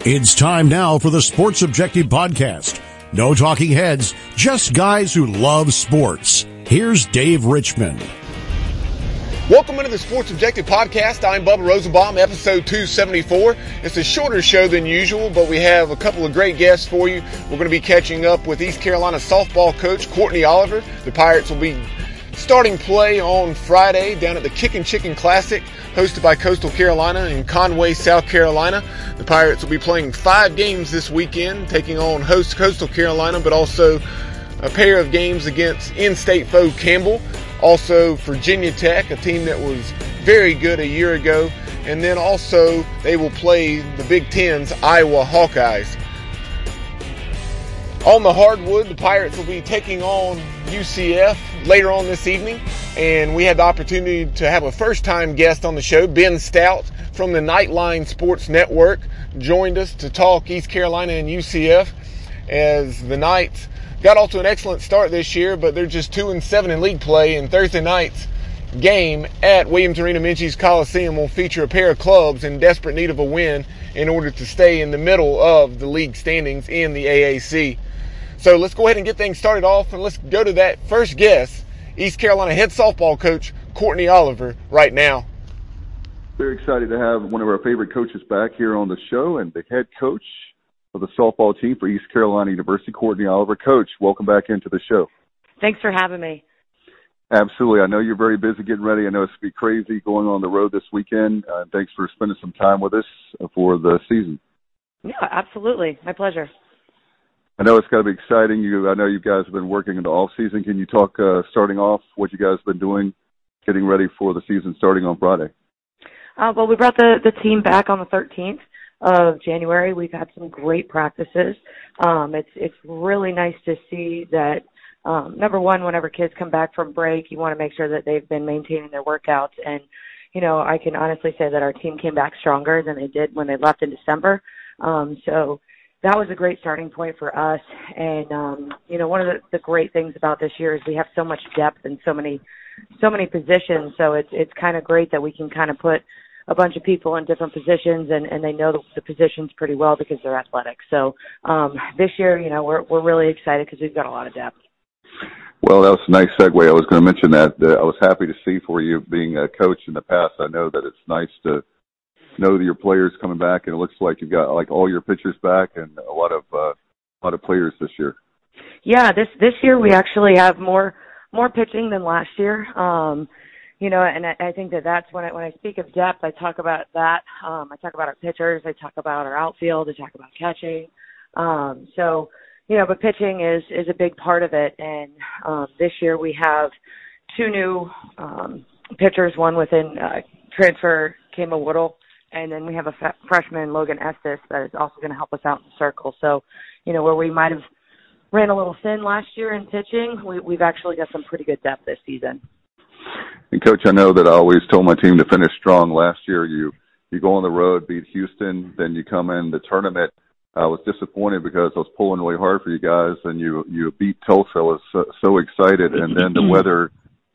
It's time now for the Sports Objective Podcast. No talking heads, just guys who love sports. Here's Dave Richmond. Welcome into the Sports Objective Podcast. I'm Bubba Rosenbaum, episode 274. It's a shorter show than usual, but we have a couple of great guests for you. We're going to be catching up with East Carolina softball coach Courtney Oliver. The Pirates will be starting play on Friday down at the Kickin' Chicken Classic, hosted by Coastal Carolina in Conway, South Carolina. The Pirates will be playing 5 games this weekend, taking on host Coastal Carolina, but also a pair of games against in-state foe Campbell. Also Virginia Tech, a team that was very good a year ago. And then also they will play the Big Ten's Iowa Hawkeyes. On the hardwood, the Pirates will be taking on UCF later on this evening. And we had the opportunity to have a first-time guest on the show. Ben Stout from the Nightline Sports Network joined us to talk East Carolina and UCF as the Knights got off to an excellent start this year, but they're just 2-7 in league play. And Thursday night's game at Williams Arena Minges Coliseum will feature a pair of clubs in desperate need of a win in order to stay in the middle of the league standings in the AAC. So let's go ahead and get things started off, and let's go to that first guest, East Carolina head softball coach Courtney Oliver, right now. Very excited to have one of our favorite coaches back here on the show, and the head coach of the softball team for East Carolina University, Courtney Oliver. Coach, welcome back into the show. Thanks for having me. Absolutely. I know you're very busy getting ready. I know it's going to be crazy going on the road this weekend. Thanks for spending some time with us for the season. Yeah, absolutely. My pleasure. I know it's got to be exciting. I know you guys have been working in the off season. Can you talk, starting off, what you guys have been doing, getting ready for the season starting on Friday? Well, we brought the team back on the 13th of January. We've had some great practices. It's really nice to see that, number one, whenever kids come back from break, you want to make sure that they've been maintaining their workouts. And, you know, I can honestly say that our team came back stronger than they did when they left in December. So that was a great starting point for us. And, you know, one of the great things about this year is we have so much depth and so many positions. So it's kind of great that we can kind of put a bunch of people in different positions, and they know the positions pretty well because they're athletic. So this year, you know, we're really excited because we've got a lot of depth. Well, that was a nice segue. I was going to mention that. I was happy to see for you being a coach in the past. I know that it's nice to know that your players coming back, and it looks like you've got like all your pitchers back and a lot of players this year. Yeah, this year we actually have more pitching than last year. You know, and I think that's when I speak of depth, I talk about that. I talk about our pitchers. I talk about our outfield. I talk about catching. So, you know, but pitching is a big part of it. And this year we have 2 new pitchers, one within transfer, Kama Woodle, and then we have a freshman, Logan Estes, that is also going to help us out in the circle. So, you know, where we might have ran a little thin last year in pitching, we've actually got some pretty good depth this season. And, Coach, I know that I always told my team to finish strong. Last year you go on the road, beat Houston, then you come in the tournament. I was disappointed because I was pulling really hard for you guys, and you beat Tulsa. I was so excited, and then the weather,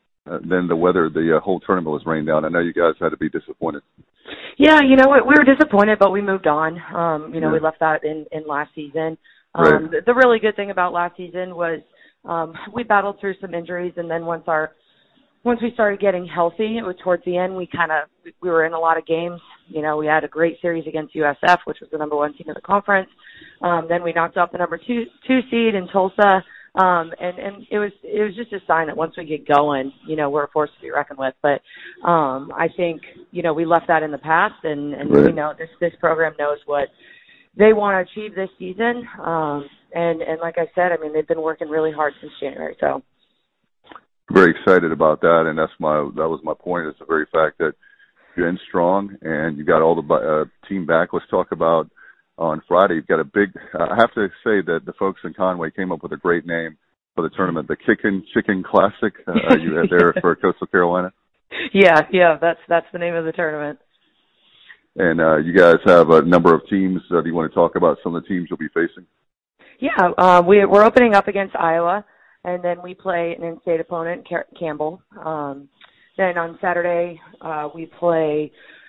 the whole tournament was rained down. I know you guys had to be disappointed. Yeah, you know, we were disappointed, but we moved on. You know, we left that in last season. Right. The really good thing about last season was we battled through some injuries, and then once we started getting healthy, it was towards the end, we were in a lot of games. You know, we had a great series against USF, which was the number 1 team in the conference. Then we knocked off the number two seed in Tulsa. And it was just a sign that once we get going, you know, we're a force to be reckoned with. But I think, you know, we left that in the past, and right. You know, this program knows what they want to achieve this season. And like I said, I mean, they've been working really hard since January. So very excited about that, and that was my point. Is the very fact that you're in strong and you got all the team back. Let's talk about on Friday. You've got a big. I have to say that the folks in Conway came up with a great name for the tournament, the Kickin' Chicken Classic. You had there for Coastal Carolina. Yeah, that's the name of the tournament. And you guys have a number of teams. Do you want to talk about some of the teams you'll be facing? Yeah, we're opening up against Iowa, and then we play an in-state opponent, Campbell. Then on Saturday, we play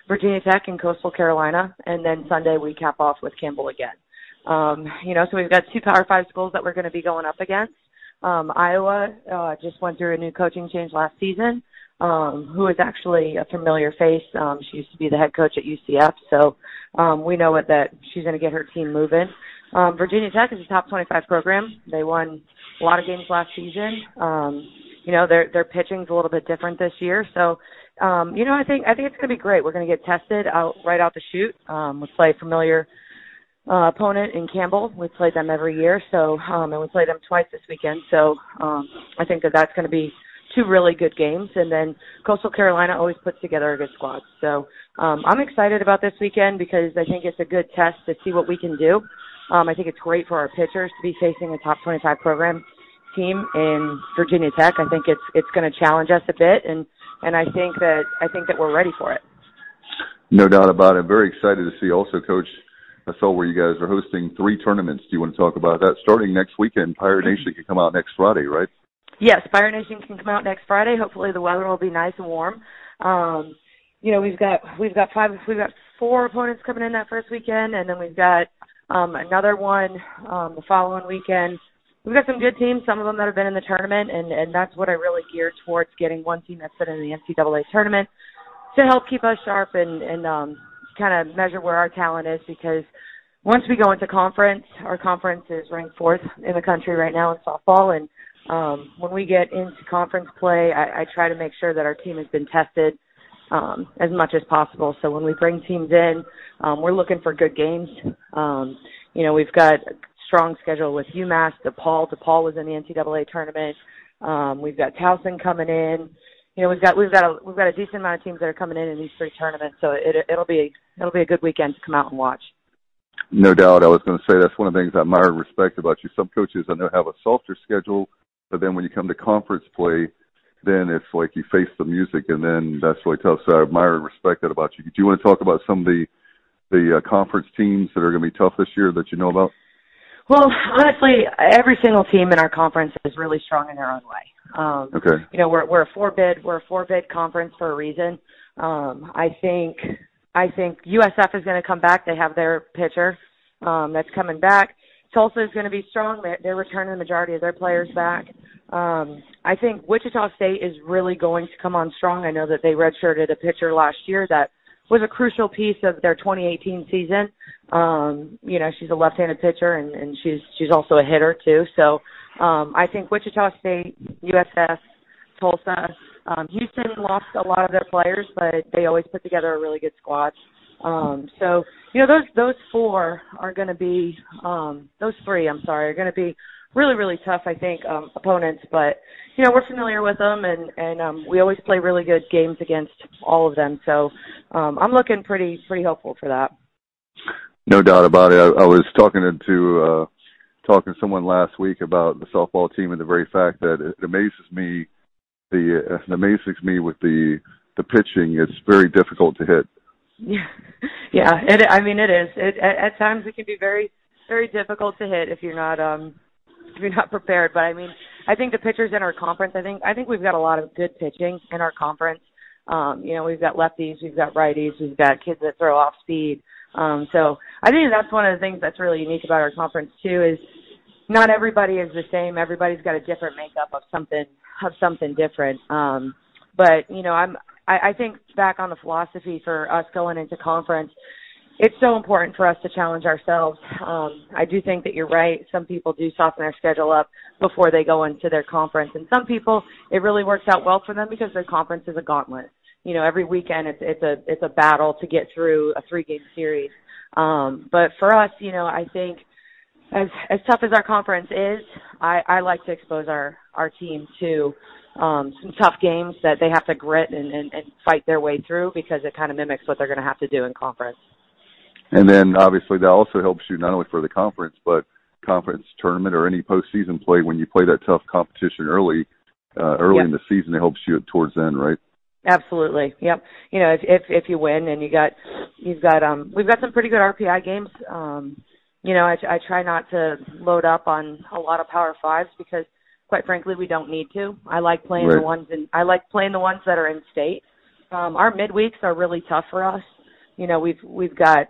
Virginia Tech and Coastal Carolina, and then Sunday we cap off with Campbell again. So we've got 2 Power 5 schools that we're going to be going up against. Iowa just went through a new coaching change last season, who is actually a familiar face. She used to be the head coach at UCF, so we know that she's going to get her team moving. Virginia Tech is a top 25 program. They won a lot of games last season. Their pitching's a little bit different this year, so I think it's going to be great. We're going to get tested right out the chute. We play a familiar opponent in Campbell. We play them every year, so and we play them twice this weekend. So I think that's going to be 2 really good games. And then Coastal Carolina always puts together a good squad. So I'm excited about this weekend because I think it's a good test to see what we can do. I think it's great for our pitchers to be facing a top 25 program team in Virginia Tech. I think it's going to challenge us a bit, and I think that we're ready for it. No doubt about it. I'm very excited to see also, Coach. I saw where you guys are hosting 3 tournaments. Do you want to talk about that? Starting next weekend, Pirate Nation can come out next Friday, right? Yes, Pirate Nation can come out next Friday. Hopefully the weather will be nice and warm. We've got 4 opponents coming in that first weekend, and then we've got another one the following weekend. We've got some good teams, some of them that have been in the tournament, and that's what I really geared towards, getting one team that's been in the NCAA tournament to help keep us sharp and kind of measure where our talent is, because once we go into conference, our conference is ranked 4th in the country right now in softball, and when we get into conference play, I try to make sure that our team has been tested as much as possible. So when we bring teams in, we're looking for good games. We've got a strong schedule with UMass, DePaul. DePaul was in the NCAA tournament. We've got Towson coming in. We've got a decent amount of teams that are coming in these 3 tournaments. So it'll be a good weekend to come out and watch. No doubt. I was going to say that's one of the things I admire and respect about you. Some coaches I know have a softer schedule, but then when you come to conference play, then it's like you face the music, and then that's really tough. So I admire and respect that about you. Do you want to talk about some of the conference teams that are going to be tough this year that you know about? Well, honestly, every single team in our conference is really strong in their own way. Okay. We're a 4-bid conference for a reason. I think USF is going to come back. They have their pitcher that's coming back. Tulsa is going to be strong. They're returning the majority of their players back. I think Wichita State is really going to come on strong. I know that they redshirted a pitcher last year that was a crucial piece of their 2018 season. She's a left-handed pitcher, and she's also a hitter too. So I think Wichita State, USF, Tulsa, Houston lost a lot of their players, but they always put together a really good squad. Those 4 are going to be those 3. Are going to be really, really tough, I think, opponents. But we're familiar with them, and we always play really good games against all of them. So I'm looking pretty hopeful for that. No doubt about it. I was talking to someone last week about the softball team and the very fact that it amazes me. It amazes me with the pitching. It's very difficult to hit. Yeah. It is. At times it can be very, very difficult to hit if you're not prepared. But I think the pitchers in our conference, I think we've got a lot of good pitching in our conference. We've got lefties, we've got righties, we've got kids that throw off speed. So I think that's one of the things that's really unique about our conference too, is not everybody is the same. Everybody's got a different makeup of something different. But I think back on the philosophy for us going into conference, it's so important for us to challenge ourselves. I do think that you're right. Some people do soften their schedule up before they go into their conference. And some people, it really works out well for them because their conference is a gauntlet. Every weekend it's a battle to get through a 3-game series. But for us, I think as tough as our conference is, I like to expose our team to some tough games that they have to grit and fight their way through, because it kind of mimics what they're going to have to do in conference. And then obviously that also helps you not only for the conference, but conference tournament or any postseason play. When you play that tough competition early Yep. in the season, it helps you towards the end, right? Absolutely. Yep. If you win and we've got some pretty good RPI games. I try not to load up on a lot of Power 5s because, quite frankly, we don't need to. I like playing the ones that are in state. Our midweeks are really tough for us. we've got,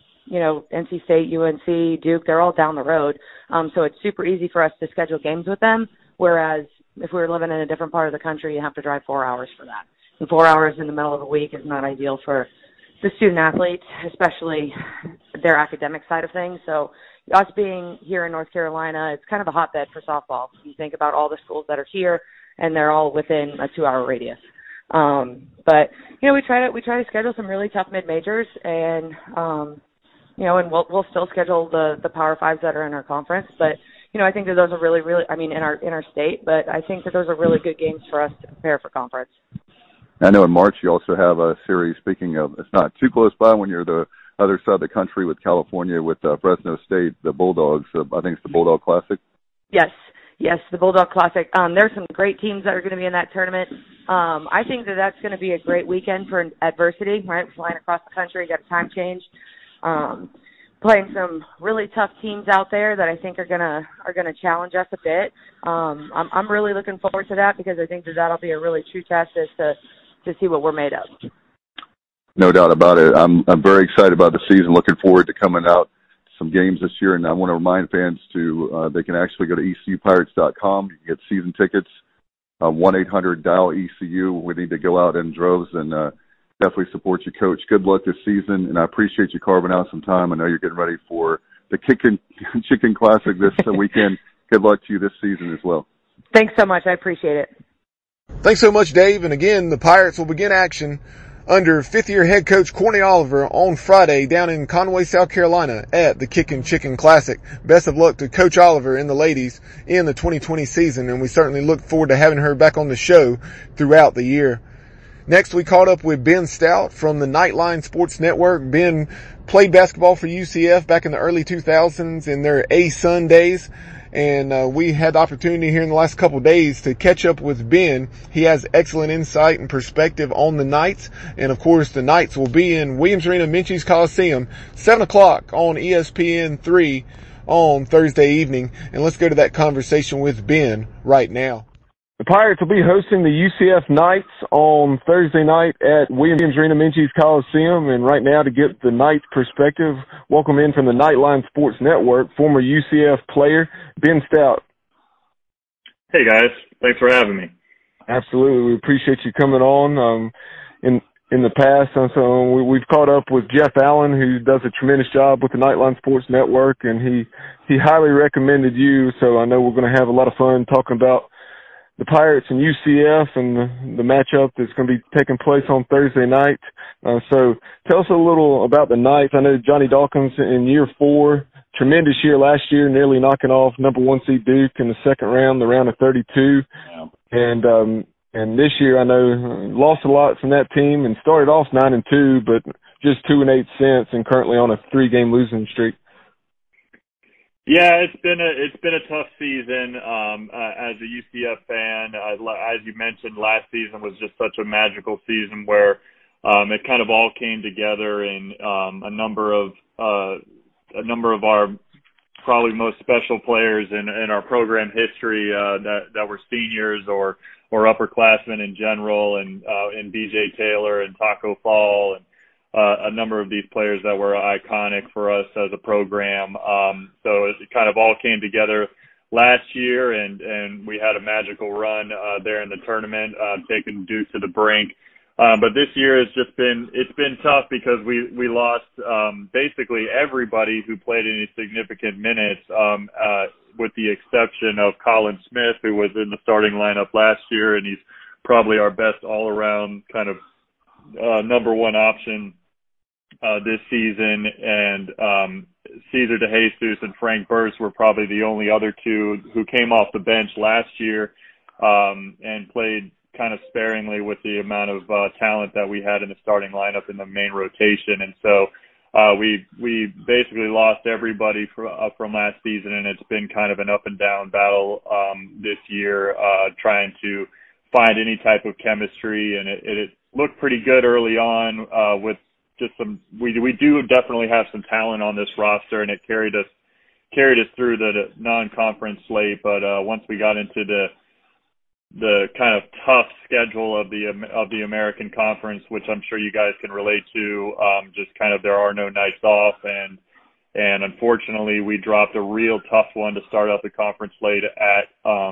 NC State, UNC, Duke, they're all down the road. So it's super easy for us to schedule games with them. Whereas if we were living in a different part of the country, you have to drive 4 hours for that. And 4 hours in the middle of the week is not ideal for the student athletes, especially their academic side of things. So us being here in North Carolina, it's kind of a hotbed for softball. You think about all the schools that are here, and they're all within a 2-hour radius. But we try to schedule some really tough mid-majors, and and we'll still schedule the Power Fives that are in our conference. But I think that those are really, in our state. But I think that those are really good games for us to prepare for conference. I know in March you also have a series. Speaking of, it's not too close by when you're the other side of the country with California, with Fresno State, the Bulldogs. I think it's the Bulldog Classic. Yes, the Bulldog Classic. There's some great teams that are going to be in that tournament. I think that that's going to be a great weekend for adversity, right? Flying across the country, got a time change. Playing some really tough teams out there that I think are gonna challenge us a bit. I'm really looking forward to that because I think that that'll be a really true test as to see what we're made of. No doubt about it. I'm very excited about the season. Looking forward to coming out some games this year, and I want to remind fans they can actually go to ECUPirates.com. You can get season tickets. 1-800-DIAL-ECU. We need to go out in droves and definitely support you, Coach. Good luck this season, and I appreciate you carving out some time. I know you're getting ready for the Kickin' Chicken Classic this weekend. Good luck to you this season as well. Thanks so much. I appreciate it. Thanks so much, Dave. And again, the Pirates will begin action under fifth-year head coach Courtney Oliver on Friday down in Conway, South Carolina at the Kickin' Chicken Classic. Best of luck to Coach Oliver and the ladies in the 2020 season, and we certainly look forward to having her back on the show throughout the year. Next, we caught up with Ben Stout from the Nightline Sports Network. Ben played basketball for UCF back in the early 2000s in their A-Sun days. And we had the opportunity here in the last couple of days to catch up with Ben. He has excellent insight and perspective on the Knights. And, of course, the Knights will be in Williams Arena, Minchies Coliseum, 7 o'clock on ESPN3 on Thursday evening. And let's go to that conversation with Ben right now. The Pirates will be hosting the UCF Knights on Thursday night at Williams Arena, Minchies Coliseum. And right now, to get the Knights' perspective, welcome in from the Nightline Sports Network, former UCF player, Ben Stout. Hey, guys. Thanks for having me. Absolutely. We appreciate you coming on. In the past, so we've caught up with Jeff Allen, who does a tremendous job with the Nightline Sports Network, and he highly recommended you. So I know we're going to have a lot of fun talking about the Pirates and UCF and the matchup that's going to be taking place on Thursday night. So tell us a little about the Knights. I know Johnny Dawkins in year 4, tremendous year last year, nearly knocking off number 1 seed Duke in the second round, the round of 32. Yeah. And this year I know lost a lot from that team and started off 9-2, but just 2-8 since, and currently on a 3-game losing streak. Yeah, it's been a tough season as a UCF fan. As you mentioned, last season was just such a magical season where it kind of all came together, and a number of our probably most special players in our program history that were seniors or upperclassmen in general, and BJ Taylor and Taco Fall and a number of these players that were iconic for us as a program. So it kind of all came together last year, and we had a magical run there in the tournament, taking Duke to the brink. But this year it's been tough because we lost basically everybody who played any significant minutes, with the exception of Colin Smith, who was in the starting lineup last year, and he's probably our best all-around kind of number 1 option this season, and Cesar DeJesus and Frank Burst were probably the only other 2 who came off the bench last year and played kind of sparingly with the amount of talent that we had in the starting lineup in the main rotation. And so we basically lost everybody from last season, and it's been kind of an up and down battle this year, trying to find any type of chemistry, and it looked pretty good early on with just some. We do definitely have some talent on this roster, and it carried us through the non-conference slate. But once we got into kind of tough schedule of the American Conference, which I'm sure you guys can relate to. Just kind of there are no nights off, and unfortunately we dropped a real tough one to start out the conference late at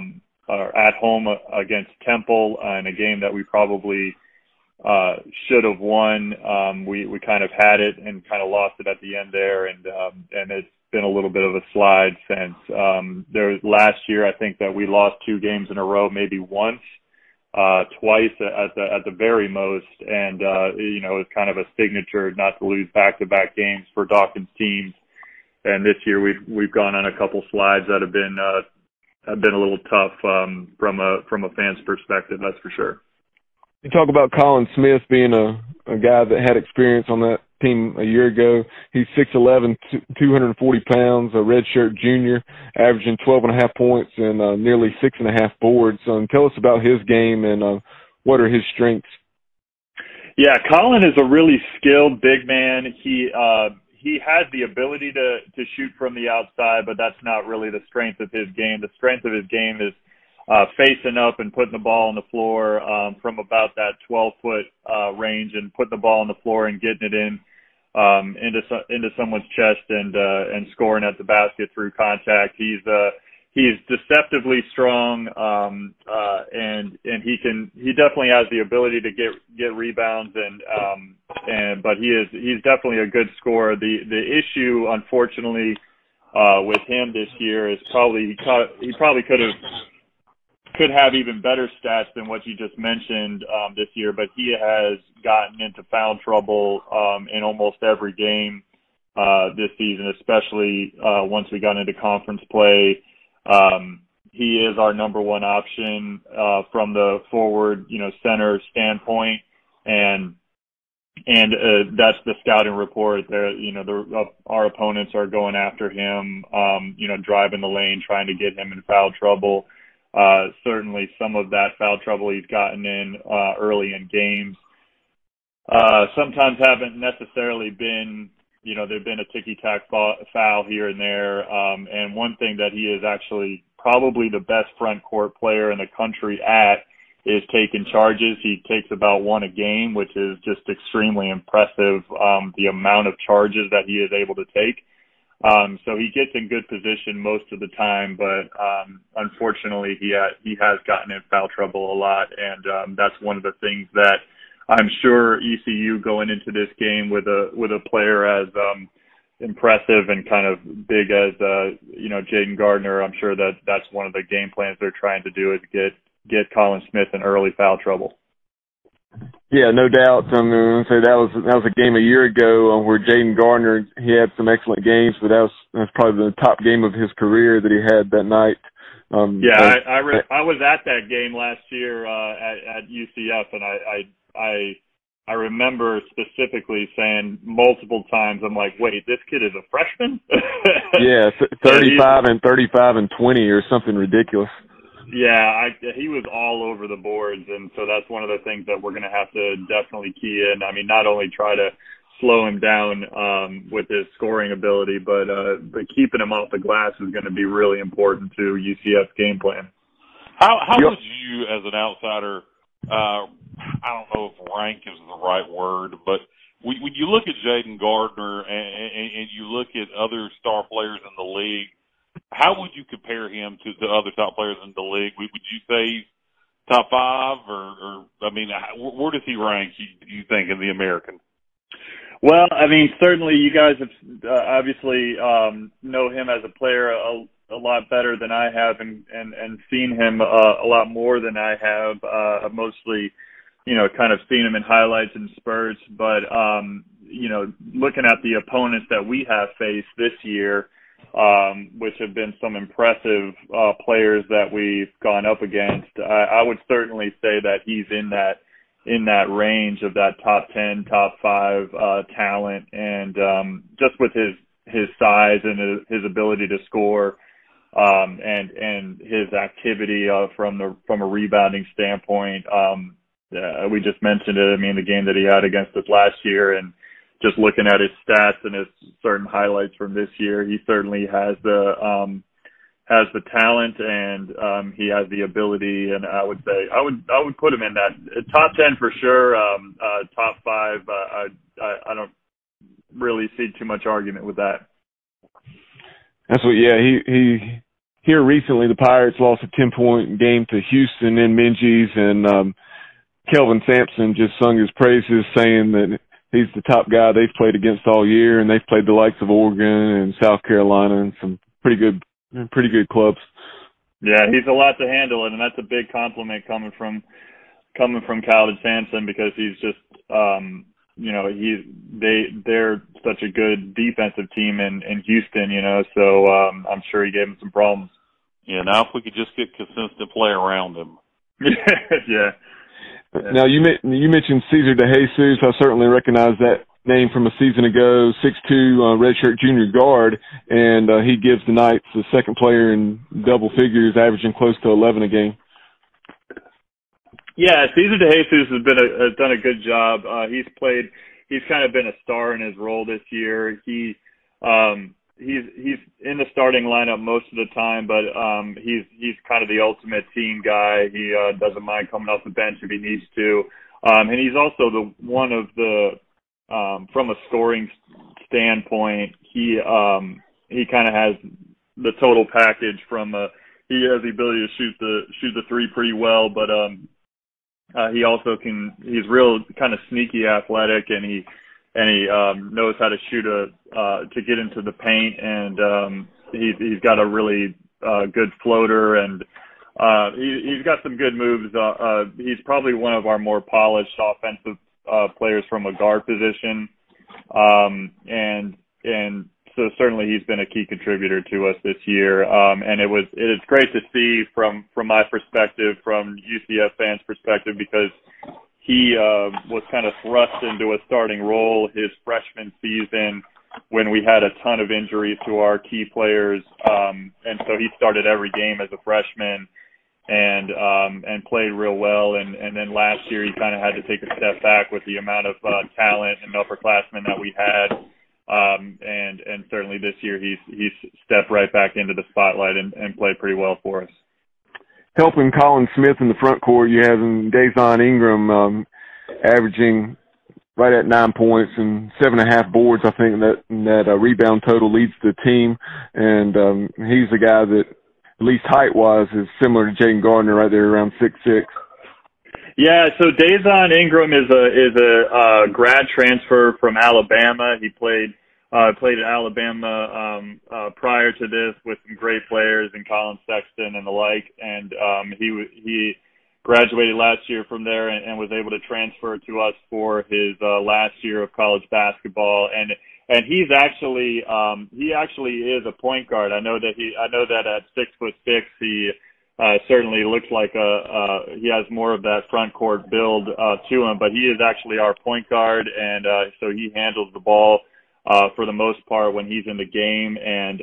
home against Temple in a game that we probably should have won. We kind of had it and kind of lost it at the end there, and it's been a little bit of a slide since. Last year, I think that we lost 2 games in a row, maybe once, twice at the very most, and it's kind of a signature not to lose back-to-back games for Dawkins teams. And this year we've gone on a couple slides that have been a little tough from a fan's perspective, that's for sure. You talk about Colin Smith being a guy that had experience on that team a year ago. He's 6'11", 240 pounds, a redshirt junior, averaging 12.5 points and nearly 6.5 boards. Tell us about his game and what are his strengths. Yeah, Colin is a really skilled big man. He has the ability to shoot from the outside, but that's not really the strength of his game. The strength of his game is facing up and putting the ball on the floor from about that 12-foot range, and putting the ball on the floor and getting it into someone's chest and scoring at the basket through contact. He's deceptively strong, and he definitely has the ability to get rebounds but he's definitely a good scorer. The issue, unfortunately, with him this year is probably he probably could have even better stats than what you just mentioned this year, but he has gotten into foul trouble in almost every game this season, especially once we got into conference play. He is our number one option from the forward, center standpoint, and that's the scouting report. There, our opponents are going after him, driving the lane, trying to get him in foul trouble. Certainly some of that foul trouble he's gotten in early in games sometimes haven't necessarily been, there've been a ticky-tack foul here and there. And one thing that he is actually probably the best front court player in the country at is taking charges. He takes about 1 a game, which is just extremely impressive, the amount of charges that he is able to take. So he gets in good position most of the time, but unfortunately he has gotten in foul trouble a lot, and that's one of the things that I'm sure ECU going into this game with a player as impressive and kind of big as Jaden Gardner. I'm sure that's one of the game plans they're trying to do is get Colin Smith in early foul trouble. Yeah, no doubt. I mean, so that was a game a year ago where Jaden Gardner, he had some excellent games, but that was probably the top game of his career that he had that night. I was at that game last year at UCF, and I remember specifically saying multiple times, I'm like, wait, this kid is a freshman? Yeah, 35 and 20 or something ridiculous. Yeah, he was all over the boards, and so that's one of the things that we're going to have to definitely key in. I mean, not only try to slow him down with his scoring ability, but keeping him off the glass is going to be really important to UCF's game plan. How would you, as an outsider, I don't know if rank is the right word, but when you look at Jaden Gardner and you look at other star players in the league, how would you compare him to the other top players in the league? Would you say he's top 5, or I mean, where does he rank, you think, in the American? Well, I mean, certainly you guys have obviously know him as a player a lot better than I have, and seen him a lot more than I have. I've mostly, kind of seen him in highlights and spurts, but looking at the opponents that we have faced this year, which have been some impressive players that we've gone up against, I would certainly say that he's in that range of that top 10, top 5 talent, and just with his size and his ability to score, and his activity from a rebounding standpoint. We just mentioned it. I mean, the game that he had against us last year, and just looking at his stats and his certain highlights from this year, he certainly has the has the talent, and he has the ability. And I would say I would put him in that top 10 for sure. Top 5. I don't really see too much argument with that. That's what. Yeah, he here recently the Pirates lost a 10-point game to Houston in Minges, and Kelvin Sampson just sung his praises, saying that he's the top guy they've played against all year, and they've played the likes of Oregon and South Carolina and some pretty good clubs. Yeah, he's a lot to handle, and that's a big compliment coming from Calvin Sampson, because he's just they're such a good defensive team in Houston, so I'm sure he gave him some problems. Yeah, now if we could just get consistent play around him. Yeah. Now, you mentioned Cesar DeJesus. I certainly recognize that name from a season ago, 6'2", redshirt junior guard, and he gives the Knights the second player in double figures, averaging close to 11 a game. Yeah, Cesar DeJesus has done a good job. He's kind of been a star in his role this year. He's in the starting lineup most of the time, but he's kind of the ultimate team guy. He doesn't mind coming off the bench if he needs to, and he's also from a scoring standpoint, he kind of has the total package. He has the ability to shoot the three pretty well, but he also he's real kind of sneaky athletic, and he knows how to shoot to get into the paint, and he's got a really good floater, and he's got some good moves. He's probably one of our more polished offensive players from a guard position, and so certainly he's been a key contributor to us this year. And it's great to see from my perspective, from UCF fans' perspective, because he was kind of thrust into a starting role his freshman season when we had a ton of injuries to our key players, and so he started every game as a freshman and played real well. And then last year he kind of had to take a step back with the amount of talent and upperclassmen that we had. And certainly this year he's stepped right back into the spotlight and played pretty well for us. Helping Colin Smith in the front court, you have Dazon Ingram averaging right at 9 points and 7.5 boards. I think that rebound total leads the team, and he's a guy that, at least height-wise, is similar to Jaden Gardner, right there around 6'6". Yeah, so Dazon Ingram is a grad transfer from Alabama. He played at Alabama prior to this with some great players and Colin Sexton and the like, and he graduated last year from there and was able to transfer to us for his last year of college basketball, and he actually is a point guard. I know that at 6'6" he certainly looks like he has more of that front court build to him, but he is actually our point guard, and so he handles the ball for the most part when he's in the game, and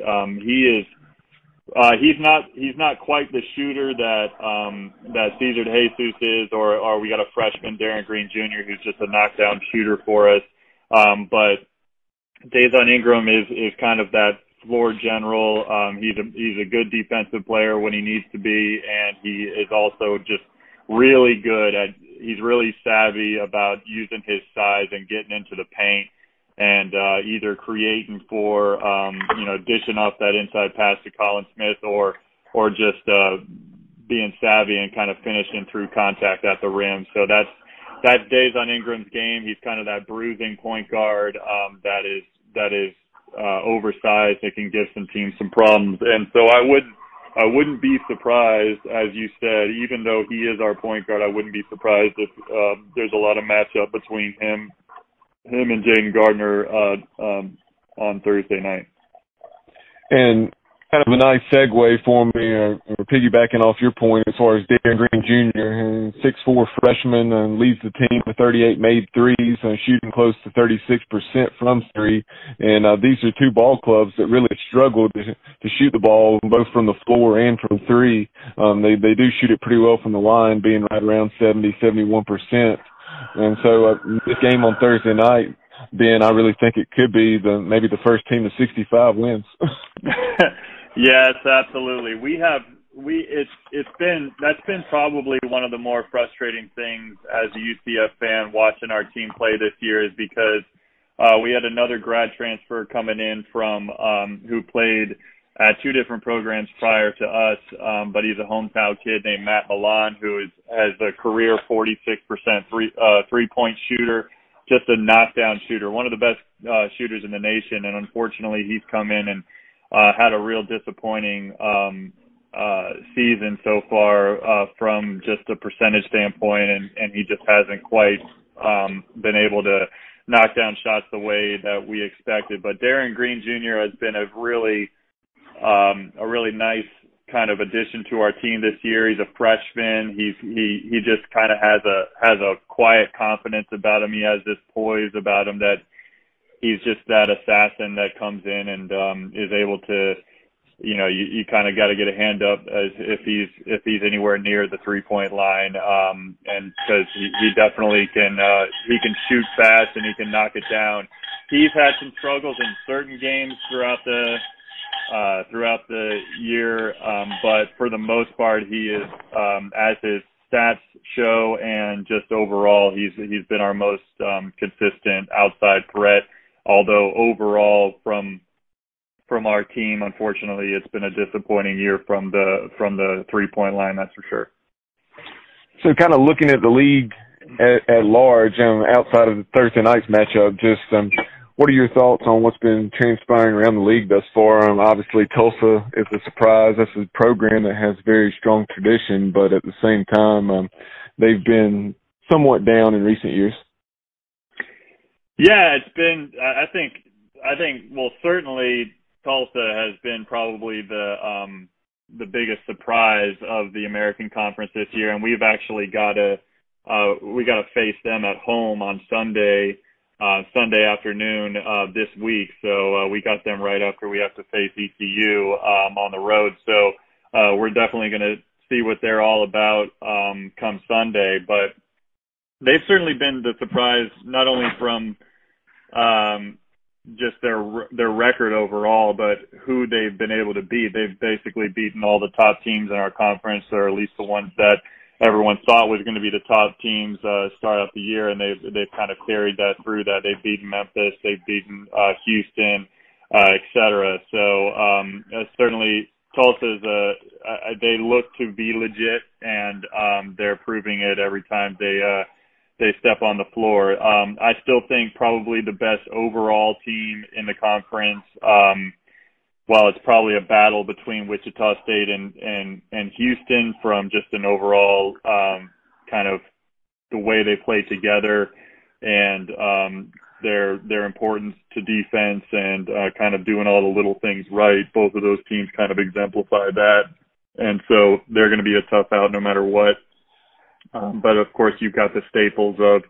he's not quite the shooter that Cesar DeJesus is, or we got a freshman, Darren Green Jr., who's just a knockdown shooter for us, but Dazon Ingram is kind of that floor general. He's a good defensive player when he needs to be, and he is also just really good he's really savvy about using his size and getting into the paint and either creating for dishing off that inside pass to Colin Smith or just being savvy and kind of finishing through contact at the rim. So that's Dazon Ingram's game. He's kind of that bruising point guard that is oversized. It can give some teams some problems, and so I wouldn't be surprised, as you said, even though he is our point guard, I wouldn't be surprised if there's a lot of matchup between him and Jaden Gardner on Thursday night. And kind of a nice segue for me, or piggybacking off your point as far as Darren Green Jr., 6'4" freshman, and leads the team with 38 made threes, shooting close to 36% from three. And these are two ball clubs that really struggle to shoot the ball both from the floor and from three. They do shoot it pretty well from the line, being right around 70-71%. And so this game on Thursday night, Ben, I really think it could be maybe the first team to 65 wins. Yes, absolutely. That's been probably one of the more frustrating things as a UCF fan watching our team play this year, is because we had another grad transfer coming in from who played at two different programs prior to us, but he's a hometown kid named Matt Milan, who has a career 46% three-point shooter, just a knockdown shooter, one of the best shooters in the nation. And unfortunately, he's come in and had a real disappointing season so far from just a percentage standpoint, and he just hasn't quite been able to knock down shots the way that we expected. But Darren Green Jr. has been a really nice kind of addition to our team this year. He's a freshman. He just kind of has a quiet confidence about him. He has this poise about him that he's just that assassin that comes in and is able to, you kind of got to get a hand up as if he's anywhere near the 3-point line, and because he definitely can shoot fast and he can knock it down. He's had some struggles in certain games throughout the year, but for the most part, he is, as his stats show, and just overall, he's been our most consistent outside threat. Although overall, from our team, unfortunately, it's been a disappointing year from the 3-point line. That's for sure. So, kind of looking at the league at large, outside of the Thursday night's matchup, just what are your thoughts on what's been transpiring around the league thus far? Obviously, Tulsa is a surprise. That's a program that has very strong tradition, but at the same time, they've been somewhat down in recent years. Yeah, it's been. I think. Well, certainly Tulsa has been probably the biggest surprise of the American Conference this year, and we've actually got to face them at home on Sunday afternoon this week. So we got them right after we have to face ECU on the road. So we're definitely going to see what they're all about come Sunday. But they've certainly been the surprise, not only from just their record overall, but who they've been able to beat. They've basically beaten all the top teams in our conference, or at least the ones that everyone thought was going to be the top teams start out the year, and they've kind of carried that through. That they've beaten Memphis, they've beaten Houston, et cetera. So certainly Tulsa's they look to be legit, and they're proving it every time they step on the floor. I still think probably the best overall team in the conference. While it's probably a battle between Wichita State and Houston from just an overall kind of the way they play together and their importance to defense and kind of doing all the little things right. Both of those teams kind of exemplify that. And so they're going to be a tough out no matter what. But of course, you've got the staples of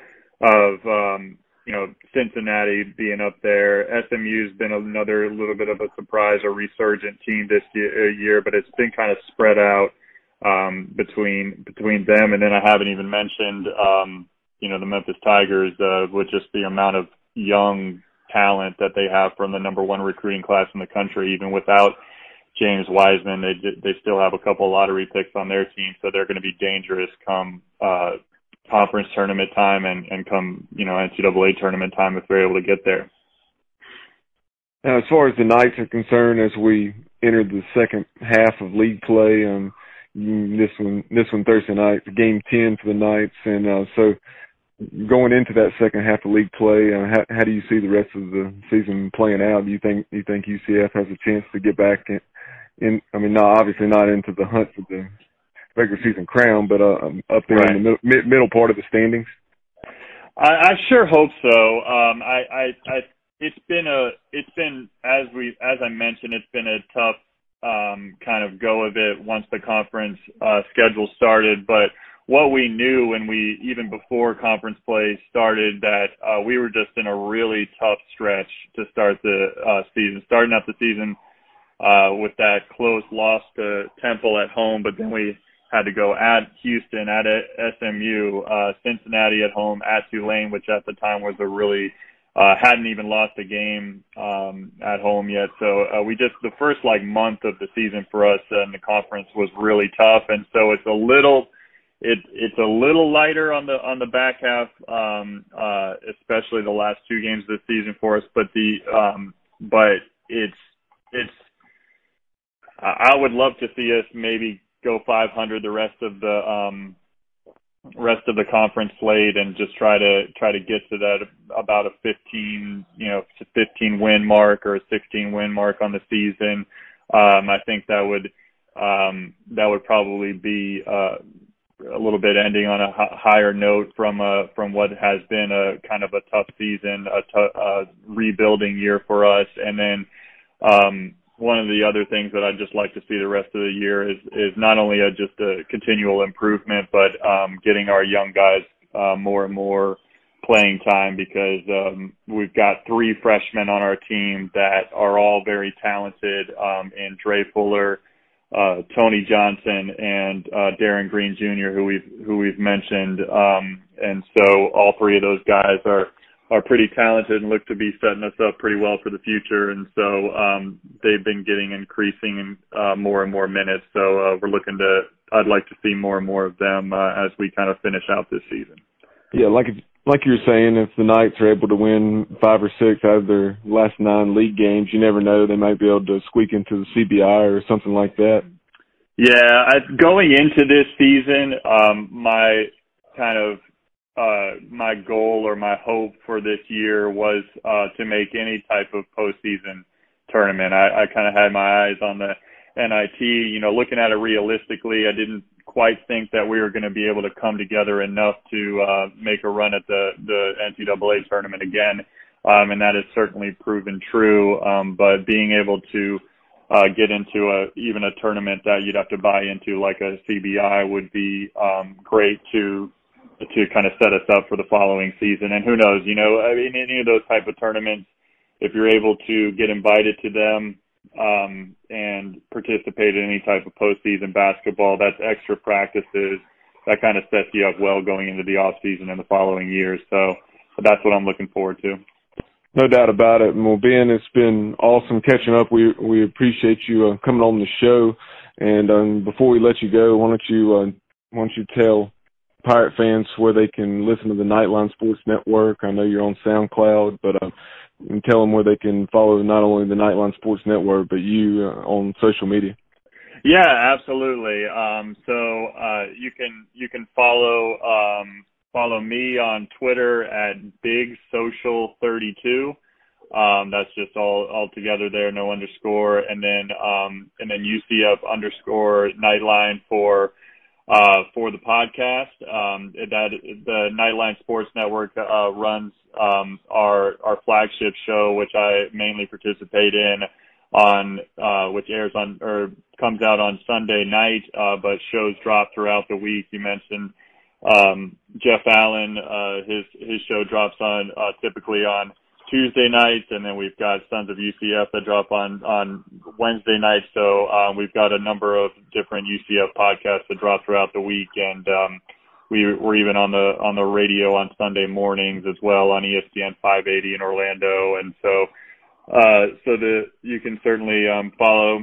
Cincinnati being up there. SMU's been another little bit of a surprise, a resurgent team this year, but it's been kind of spread out between them. And then I haven't even mentioned the Memphis Tigers with just the amount of young talent that they have from the number one recruiting class in the country. Even without James Wiseman, they still have a couple of lottery picks on their team, so they're going to be dangerous come conference tournament time and come NCAA tournament time if they're able to get there. Now, as far as the Knights are concerned, as we enter the second half of league play, this one Thursday night, game 10 for the Knights, and so going into that second half of league play, how do you see the rest of the season playing out? Do you think UCF has a chance to get back in? I mean, obviously not into the hunt for the regular season crown, but up there right in the middle part of the standings. I sure hope so. It's been as I mentioned, it's been a tough kind of go of it once the conference schedule started. But what we knew even before conference play started, that we were just in a really tough stretch to start the season. Starting out the season with that close loss to Temple at home, but then we had to go at Houston, at SMU, Cincinnati at home, at Tulane, which at the time was a really hadn't even lost a game at home yet. So the first month of the season for us in the conference was really tough, and so it's a little lighter on the back half, especially the last two games of the season for us. But I would love to see us maybe go 500 the rest of the conference slate and just try to get to that about a 15 win mark or a 16 win mark on the season. I think that would probably be a little bit ending on a higher note from what has been a kind of a tough season, a rebuilding year for us. And then one of the other things that I'd just like to see the rest of the year is not only just a continual improvement, but getting our young guys more and more playing time, because we've got 3 freshmen on our team that are all very talented, in Dre Fuller, Tony Johnson, and Darren Green Jr., who we've mentioned, and so all 3 of those guys are pretty talented and look to be setting us up pretty well for the future. And so they've been getting increasing more and more minutes. So I'd like to see more and more of them as we kind of finish out this season. Yeah, like you were saying, if the Knights are able to win 5 or 6 out of their last 9 league games, you never know, they might be able to squeak into the CBI or something like that. Yeah, going into this season, my goal or my hope for this year was to make any type of postseason tournament. I kind of had my eyes on the NIT, looking at it realistically. I didn't quite think that we were going to be able to come together enough to make a run at the NCAA tournament again, and that has certainly proven true. But being able to get into even a tournament that you'd have to buy into, like a CBI, would be great to kind of set us up for the following season. And who knows, any of those type of tournaments, if you're able to get invited to them and participate in any type of postseason basketball, that's extra practices. That kind of sets you up well going into the off season and the following years. So that's what I'm looking forward to. No doubt about it. Well, Ben, it's been awesome catching up. We appreciate you coming on the show. And before we let you go, why don't you tell Pirate fans where they can listen to the Nightline Sports Network? I know you're on SoundCloud, but and tell them where they can follow not only the Nightline Sports Network, but you on social media. Yeah, absolutely. So you can follow me on Twitter at BigSocial32. That's just all together there, no underscore, and then UCF _ Nightline for the podcast. That the Nightline Sports Network runs our flagship show, which I mainly participate in, which airs on or comes out on Sunday night, but shows drop throughout the week. You mentioned Jeff Allen, his show drops on typically on Tuesday nights, and then we've got Sons of UCF that drop on Wednesday nights. So we've got a number of different UCF podcasts that drop throughout the week, and we're even on the radio on Sunday mornings as well on ESPN 580 in Orlando. And so you can certainly follow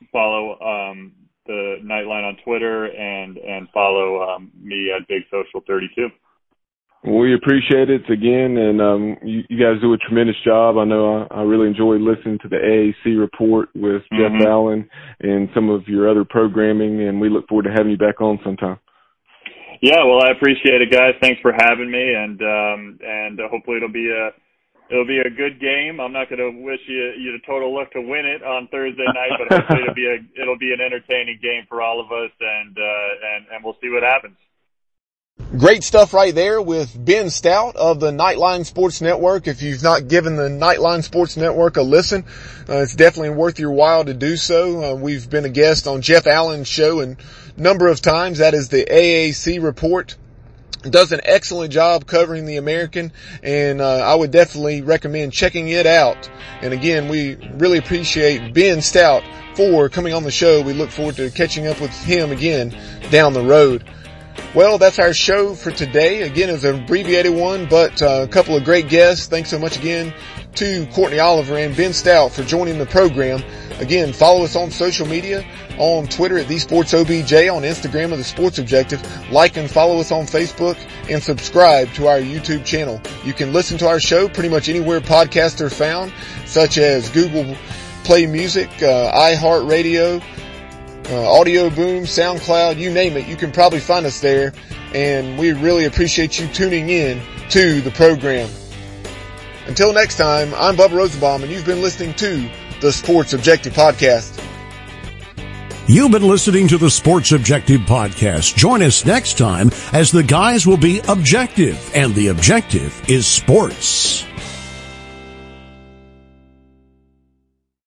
the Nightline on Twitter and follow me at BigSocial32. We appreciate it again, and you guys do a tremendous job. I know I really enjoyed listening to the AAC report with Jeff Allen and some of your other programming, and we look forward to having you back on sometime. Yeah, well, I appreciate it, guys. Thanks for having me, and hopefully it'll be a good game. I'm not going to wish you the total luck to win it on Thursday night, but hopefully it'll be an entertaining game for all of us, and we'll see what happens. Great stuff right there with Ben Stout of the Nightline Sports Network. If you've not given the Nightline Sports Network a listen, it's definitely worth your while to do so. We've been a guest on Jeff Allen's show a number of times. That is the AAC report. Does an excellent job covering the American, and I would definitely recommend checking it out. And again, we really appreciate Ben Stout for coming on the show. We look forward to catching up with him again down the road. Well, that's our show for today. Again, it's an abbreviated one, but a couple of great guests. Thanks so much again to Courtney Oliver and Ben Stout for joining the program. Again, follow us on social media, on Twitter at TheSportsOBJ, on Instagram at The Sports Objective. Like and follow us on Facebook and subscribe to our YouTube channel. You can listen to our show pretty much anywhere podcasts are found, such as Google Play Music, iHeartRadio, Audio Boom, SoundCloud, you name it. You can probably find us there, and we really appreciate you tuning in to the program. Until next time, I'm Bubba Rosenbaum, and you've been listening to the Sports Objective Podcast. You've been listening to the Sports Objective Podcast. Join us next time as the guys will be objective, and the objective is sports.